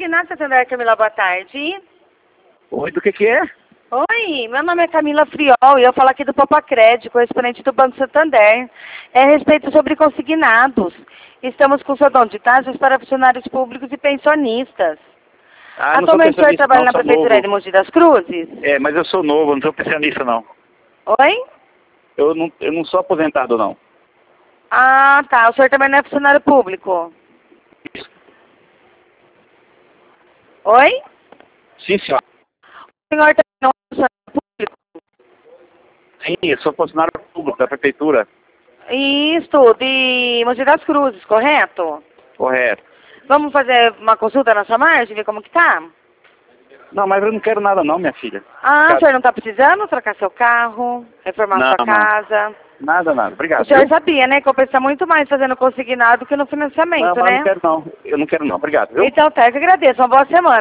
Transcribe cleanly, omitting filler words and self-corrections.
Consignado, Santander, Camila, boa tarde. Oi, do que é? Oi, meu nome é Camila Friol e eu falo aqui do Popacred, correspondente do Banco Santander. É a respeito sobre consignados. Estamos com o seu dono de taxas para funcionários públicos e pensionistas. Atualmente o senhor trabalha na Prefeitura de Mogi das Cruzes? É, mas eu sou novo, não sou pensionista, não. Oi? Eu não sou aposentado, não. Ah, tá. O senhor também não é funcionário público? Isso. Oi? Sim, senhor. O senhor também não é funcionário público? Sim, eu sou funcionário público da Prefeitura. Isso, de Mogi das Cruzes, correto? Correto. Vamos fazer uma consulta na sua margem, ver como que tá? Não, mas eu não quero nada não, minha filha. Ah, o senhor não está precisando trocar seu carro, reformar sua casa? Nada. Obrigado. O senhor sabia, né, que eu penso muito mais fazendo consignado que no financiamento, não, né? Não, eu não quero não. Obrigado, viu? Então tá, eu que agradeço. Uma boa semana.